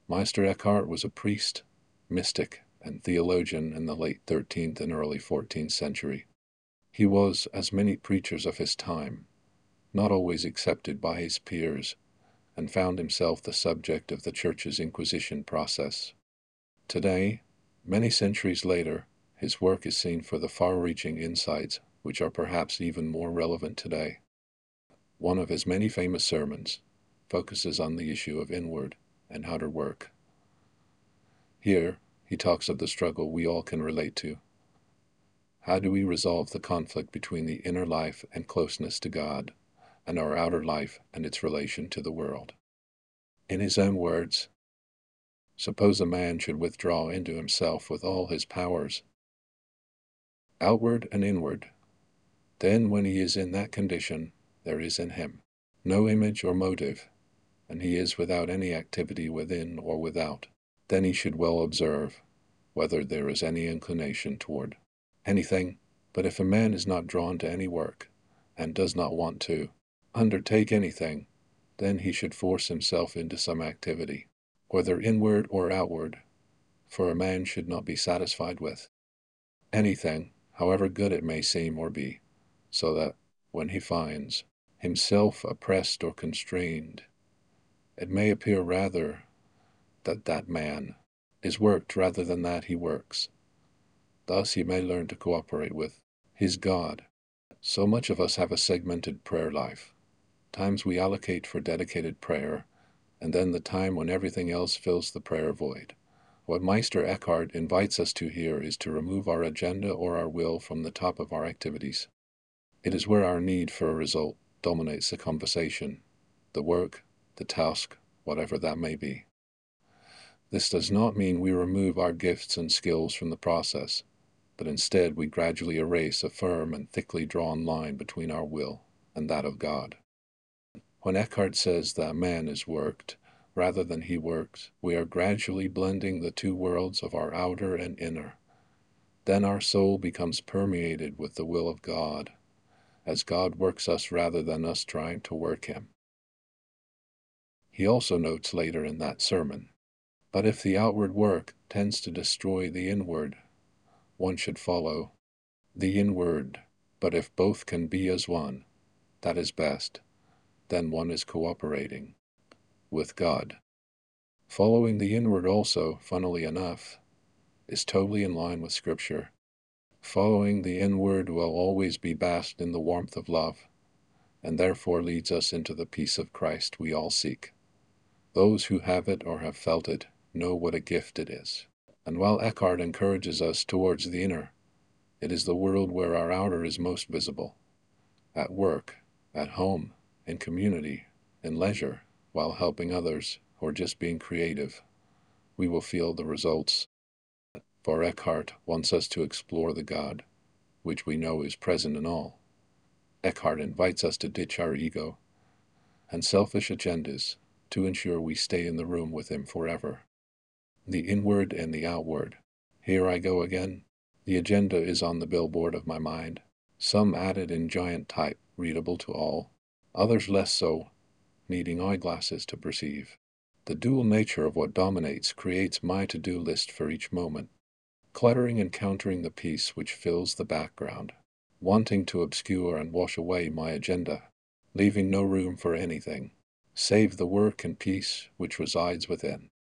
Meister Eckhart was a priest, mystic, and theologian in the late 13th and early 14th century. He was, as many preachers of his time, not always accepted by his peers, and found himself the subject of the Church's Inquisition process. Today, many centuries later, his work is seen for the far-reaching insights which are perhaps even more relevant today. One of his many famous sermons focuses on the issue of inward and outer work. Here, he talks of the struggle we all can relate to. How do we resolve the conflict between the inner life and closeness to God, and our outer life and its relation to the world? In his own words, suppose a man should withdraw into himself with all his powers, outward and inward. Then when he is in that condition, there is in him no image or motive, and he is without any activity within or without. Then he should well observe whether there is any inclination toward anything. But if a man is not drawn to any work, and does not want to undertake anything, then he should force himself into some activity, whether inward or outward, for a man should not be satisfied with anything, however good it may seem or be, so that, when he finds himself oppressed or constrained, it may appear rather that that man is worked rather than that he works. Thus he may learn to cooperate with his God. So much of us have a segmented prayer life. Times we allocate for dedicated prayer, and then the time when everything else fills the prayer void. What Meister Eckhart invites us to here is to remove our agenda or our will from the top of our activities. It is where our need for a result dominates the conversation, the work, the task, whatever that may be. This does not mean we remove our gifts and skills from the process, but instead we gradually erase a firm and thickly drawn line between our will and that of God. When Eckhart says that man is worked rather than he works, we are gradually blending the two worlds of our outer and inner. Then our soul becomes permeated with the will of God, as God works us rather than us trying to work him. He also notes later in that sermon, but if the outward work tends to destroy the inward, one should follow the inward. But if both can be as one, that is best. Then one is cooperating with God. Following the inward also, funnily enough, is totally in line with Scripture. Following the inward will always be bathed in the warmth of love, and therefore leads us into the peace of Christ we all seek. Those who have it or have felt it know what a gift it is. And while Eckhart encourages us towards the inner, it is the world where our outer is most visible. At work, at home, in community, in leisure, while helping others, or just being creative, we will feel the results. For Eckhart wants us to explore the God, which we know is present in all. Eckhart invites us to ditch our ego and selfish agendas to ensure we stay in the room with him forever. The inward and the outward. Here I go again. The agenda is on the billboard of my mind, some added in giant type, readable to all, others less so, needing eyeglasses to perceive. The dual nature of what dominates creates my to-do list for each moment, cluttering and countering the peace which fills the background, wanting to obscure and wash away my agenda, leaving no room for anything, save the work and peace which resides within.